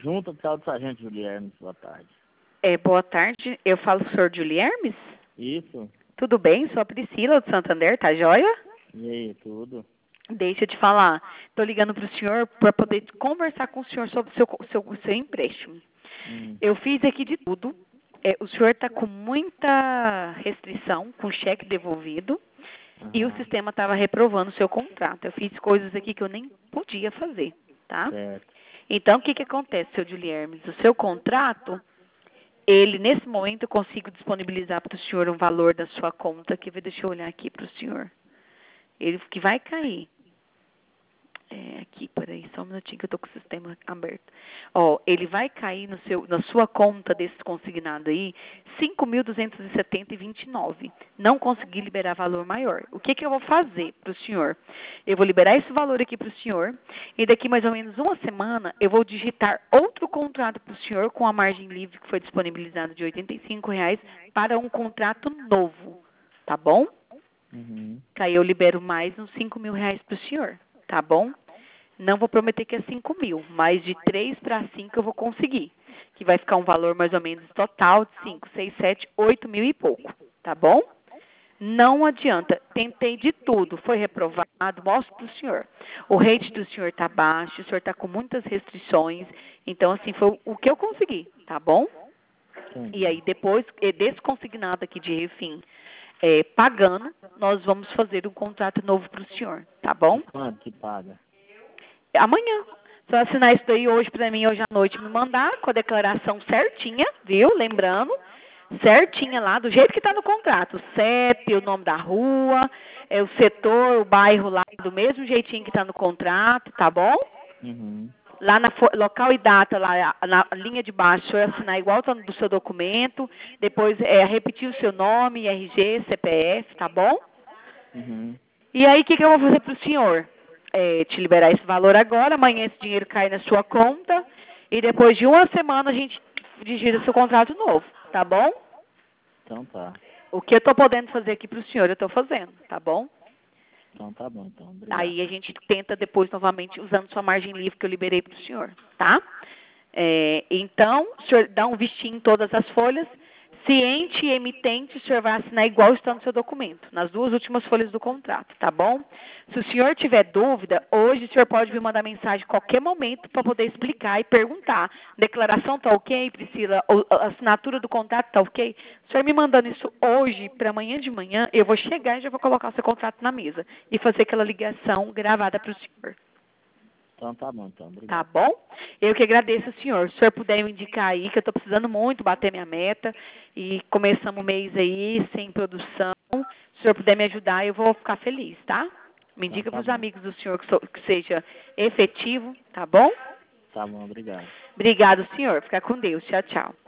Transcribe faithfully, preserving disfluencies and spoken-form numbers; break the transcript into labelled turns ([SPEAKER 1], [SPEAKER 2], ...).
[SPEAKER 1] Junta tchau do Sargento Juliermes, boa tarde.
[SPEAKER 2] É, boa tarde, eu falo com o senhor Juliermes?
[SPEAKER 1] Isso.
[SPEAKER 2] Tudo bem? Sou a Priscila do Santander, tá joia?
[SPEAKER 1] E aí, tudo?
[SPEAKER 2] Deixa eu te falar, estou ligando para o senhor para poder conversar com o senhor sobre o seu, seu, seu empréstimo.
[SPEAKER 1] Hum.
[SPEAKER 2] Eu fiz aqui de tudo, é, o senhor está com muita restrição, com cheque devolvido, e o
[SPEAKER 1] Aham.
[SPEAKER 2] sistema estava reprovando o seu contrato. Eu fiz coisas aqui que eu nem podia fazer, tá?
[SPEAKER 1] Certo.
[SPEAKER 2] Então, o que, que acontece, seu Juliermes? O seu contrato, ele, nesse momento, eu consigo disponibilizar para o senhor um valor da sua conta, que deixa eu olhar aqui para o senhor. Ele que vai cair. É, aqui, peraí, só um minutinho que eu tô com o sistema aberto. Ó, ele vai cair no seu, na sua conta desse consignado aí, cinco mil duzentos e setenta e vinte e nove. Não consegui liberar valor maior. O que que eu vou fazer para o senhor? Eu vou liberar esse valor aqui para o senhor e daqui mais ou menos uma semana eu vou digitar outro contrato para o senhor com a margem livre que foi disponibilizada de oitenta e cinco reais para um contrato novo. Tá bom?
[SPEAKER 1] Uhum.
[SPEAKER 2] Que aí eu libero mais uns cinco mil reais para o senhor. Tá bom? Não vou prometer que é cinco mil, mas de três para cinco eu vou conseguir. Que vai ficar um valor mais ou menos total de cinco, seis, sete, oito mil e pouco. Tá bom? Não adianta. Tentei de tudo. Foi reprovado. Mostro para o senhor. O rate do senhor está baixo. O senhor está com muitas restrições. Então, assim, foi o que eu consegui. Tá bom? E
[SPEAKER 1] Entendi.
[SPEAKER 2] aí, depois eh, desse consignado aqui de refim eh, pagando, nós vamos fazer um contrato novo para o senhor. Tá bom?
[SPEAKER 1] E quanto que paga?
[SPEAKER 2] Amanhã. Só assinar isso daí hoje pra mim, hoje à noite, me mandar com a declaração certinha, viu? Lembrando, certinha lá, do jeito que está no contrato. O C E P, o nome da rua, é, o setor, o bairro lá, do mesmo jeitinho que está no contrato, tá bom?
[SPEAKER 1] Uhum.
[SPEAKER 2] Lá na fo- local e data, lá na linha de baixo, eu assinar igual tá no do seu documento. Depois é, repetir o seu nome, R G, C P F, tá bom?
[SPEAKER 1] Uhum.
[SPEAKER 2] E aí, o que, que eu vou fazer para o senhor? É, te liberar esse valor agora, amanhã esse dinheiro cai na sua conta, e depois de uma semana a gente digita seu contrato novo, tá bom?
[SPEAKER 1] Então tá.
[SPEAKER 2] O que eu estou podendo fazer aqui para o senhor, eu estou fazendo, tá bom?
[SPEAKER 1] Então tá bom, então. Obrigado.
[SPEAKER 2] Aí a gente tenta depois novamente usando sua margem livre que eu liberei para o senhor, tá? É, então, o senhor dá um vistinho em todas as folhas. Ciente e emitente, o senhor vai assinar igual está no seu documento, nas duas últimas folhas do contrato, tá bom? Se o senhor tiver dúvida, hoje o senhor pode me mandar mensagem a qualquer momento para poder explicar e perguntar. Declaração tá ok, Priscila? Ou a assinatura do contrato tá ok? O senhor me mandando isso hoje para amanhã de manhã, eu vou chegar e já vou colocar o seu contrato na mesa e fazer aquela ligação gravada para o senhor.
[SPEAKER 1] Então tá bom, então.
[SPEAKER 2] Tá
[SPEAKER 1] Obrigado.
[SPEAKER 2] bom? Eu que agradeço, senhor. Se o senhor puder me indicar aí, que eu estou precisando muito bater minha meta. E começamos o mês aí, sem produção. Se o senhor puder me ajudar, eu vou ficar feliz, tá? Me
[SPEAKER 1] Então
[SPEAKER 2] indica
[SPEAKER 1] tá
[SPEAKER 2] para os
[SPEAKER 1] bom.
[SPEAKER 2] amigos do senhor que, sou- que seja efetivo, tá bom?
[SPEAKER 1] Tá bom, obrigado.
[SPEAKER 2] Obrigado, senhor. Fica com Deus. Tchau, tchau.